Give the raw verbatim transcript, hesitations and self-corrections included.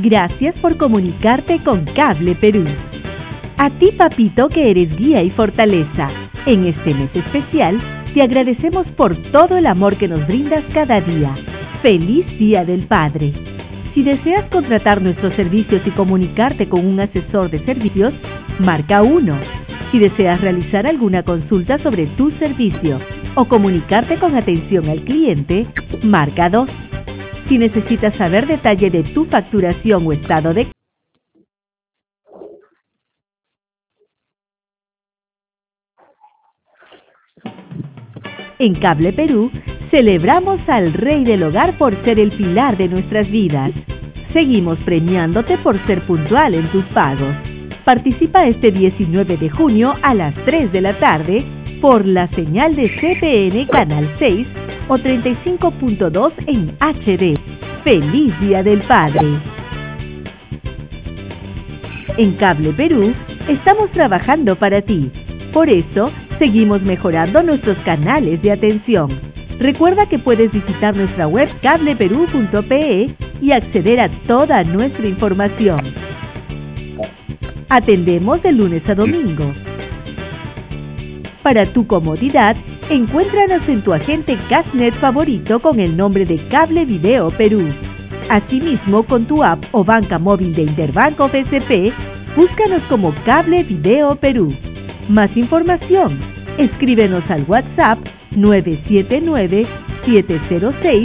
Gracias por comunicarte con Cable Perú. A ti, papito, que eres guía y fortaleza. En este mes especial, te agradecemos por todo el amor que nos brindas cada día. ¡Feliz Día del Padre! Si deseas contratar nuestros servicios y comunicarte con un asesor de servicios, marca uno. Si deseas realizar alguna consulta sobre tu servicio o comunicarte con atención al cliente, marca dos. Si necesitas saber detalle de tu facturación o estado de En Cable Perú, celebramos al Rey del Hogar por ser el pilar de nuestras vidas. Seguimos premiándote por ser puntual en tus pagos. Participa este diecinueve de junio a las tres de la tarde por la señal de C P N Canal seis o treinta y cinco punto dos en H D. ¡Feliz Día del Padre! En Cable Perú, estamos trabajando para ti. Por eso, seguimos mejorando nuestros canales de atención. Recuerda que puedes visitar nuestra web cable perú punto pe y acceder a toda nuestra información. Atendemos de lunes a domingo. Para tu comodidad, encuéntranos en tu agente Cashnet favorito con el nombre de Cable Video Perú. Asimismo, con tu app o banca móvil de Interbanco F S P, búscanos como Cable Video Perú. Más información, escríbenos al WhatsApp nueve siete nueve, siete cero seis